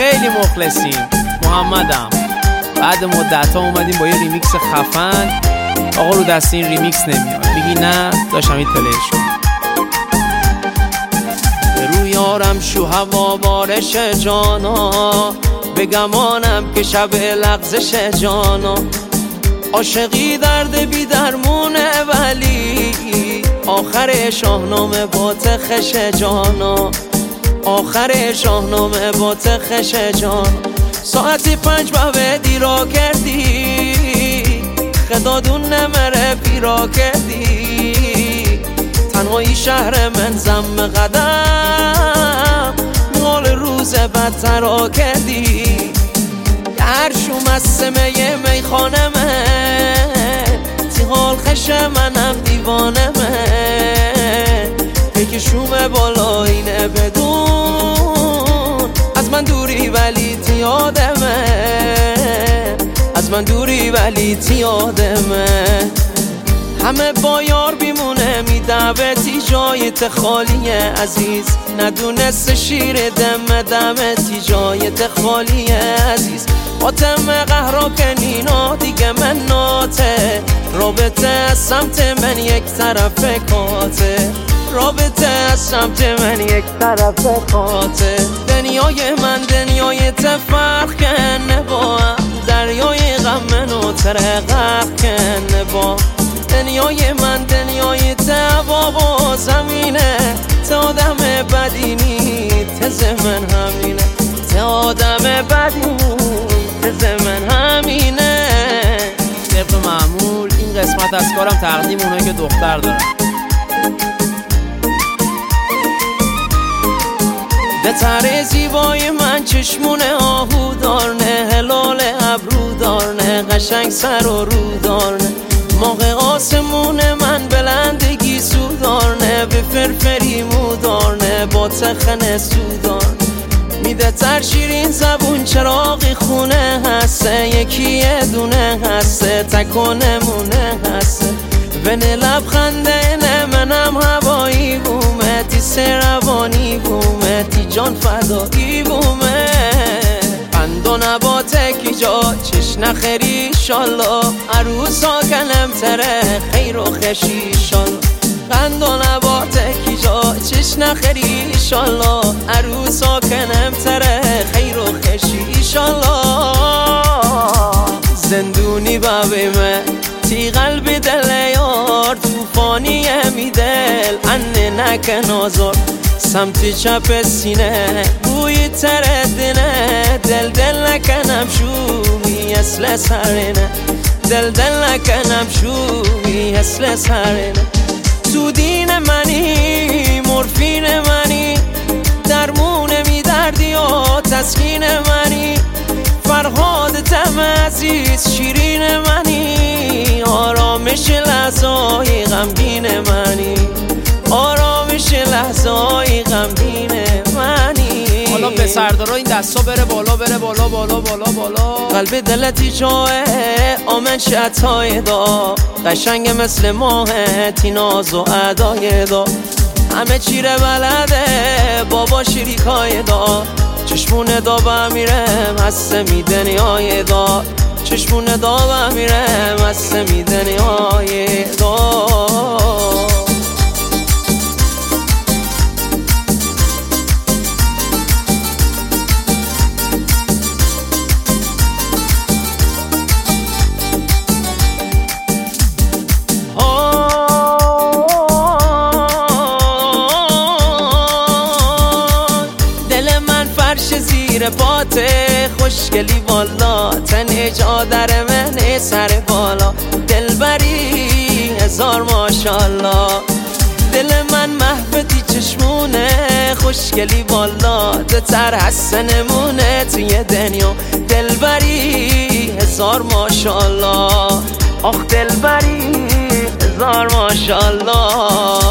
خیلی مخلصیم. محمدم. بعد مدت ها اومدیم با یه ریمیکس خفن. آقا رو دست این ریمیکس نمیاد، میگی نه داشتم این پلیر شد. رو یارم شو هوا بارش جانا، بگمانم که شب لغزش جانا. عاشقی درد بی درمونه ولی آخر شاهنامه با تخش جانا. آخر شاهنامه با تخش جان. ساعتی 5 به دیرا کردی، خدادون نمره پیرا کردی. تنهایی شهر من زم قدم، مال روز بدترا کردی. هر شوم از سمه میخانه من، تیغال خش منم دیوانه من. که شوم بالا اینه بدون از من دوری ولی یادمه، از من دوری ولی یادمه. همه با یار بیمونه میدعوتی جایت خالیه عزیز، ندونست شیر دمتی جایت خالیه عزیز. خاتم قهرا کنینا دیگه من ناته، رابطه از سمت من یک طرف کاته، رابطه از سمت من یک طرف کاته. دنیای من دنیای تفرق کنه با دریای غم منو ترقق کنه با. دنیای من دنیای تواب و زمینه، تا آدم بدی نی تز من همینه، تا آدم بدی نی تز من همینه. طبق معمول این قسمت از کارم تقدیم اونایی که دختر دارن. به تر زیبای من چشمونه آهو دارنه، هلال ابرو دارنه، قشنگ سر و رو دارنه. موقع آسمون من بلندگی سودارنه، به فرفری مودارنه با تخن سودارنه. میده تر شیرین زبون چراغی خونه هسته، یکی یه دونه هسته تکونمونه هسته. بنه لبخنده نه منم هوایی بومه، تی سروانی بومه، تی جان فدایی بومه. قند و نباته کی جا چش نخری شالله، عروسا کلم تره خیر و خشی شالله. قند و نباته کی جا چش نخری شالله، عروسا کلم تره خیر و خشی شالله. زندونی بابیمه تی قلب دل یار، توفانیه می دل انه نکن آزار. سمت چپ سینه بوی تردنه، دل دل نکنم شومی اصل سرنه، دل دل نکنم شومی اصل سرنه. تو دین منی مورفین منی، درمون می دردی و تسکین منی. فرهاد تم عزیز شیرین منی، آرامش لحظای غمگین منی، آرامش لحظای غمگین منی. حالا به سردارا این دستا بره بالا بره بالا بالا بالا بالا. قلب دلتی جاه آمن شتای دا، قشنگ مثل ماه تی ناز و ادای دا. همه چیره بلده بابا شریکای دا، چشمون دا میره مست می دنیای دا، چشمون دا میره مست می دنیای دا. زیر پاته خوشگلی والا، تن جا در من سر بالا. دلبری هزار ماشالله، دل من محبتی چشمونه خوشگلی والا. دتر حسن نمونه توی دنیا، دلبری هزار ماشالله. آخ دلبری هزار ماشالله.